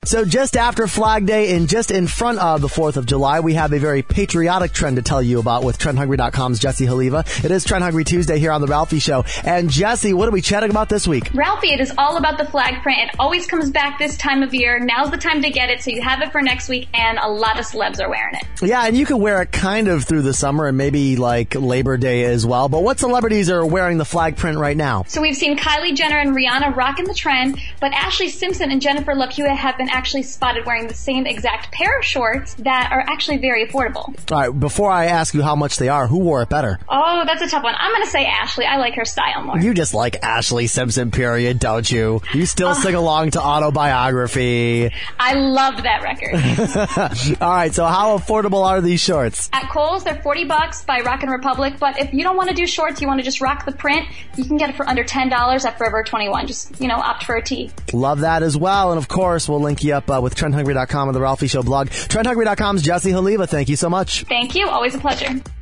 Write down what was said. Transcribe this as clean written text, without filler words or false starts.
So just after Flag Day and just in front of the 4th of July, we have a very patriotic trend to tell you about with TrendHungry.com's Jesse Haliva. It is Trend Hungry Tuesday here on The Ralphie Show. And Jesse, what are we chatting about this week? Ralphie, it is all about the flag print. It always comes back this time of year. Now's the time to get it so you have it for next week, and a lot of celebs are wearing it. Yeah, and you can wear it kind of through the summer and maybe like Labor Day as well. But what celebrities are wearing the flag print right now? So we've seen Kylie Jenner and Rihanna rocking the trend, but Ashley Simpson and Jennifer Love Hewitt have been actually spotted wearing the same exact pair of shorts that are actually very affordable. All right, before I ask you how much they are, who wore it better? Oh, that's a tough one. I'm going to say Ashley. I like her style more. You just like Ashley Simpson, period, don't you? You still sing along to Autobiography. I love that record. All right, so how affordable are these shorts? At Kohl's, they're $40 by Rockin' Republic, but if you don't want to do shorts, you want to just rock the print, you can get it for under $10 at Forever 21. Just, opt for a tee. Love that as well. And of course, we'll link you up with TrendHungry.com and the Ralphie Show blog. TrendHungry.com's Jesse Haliva. Thank you so much. Thank you. Always a pleasure.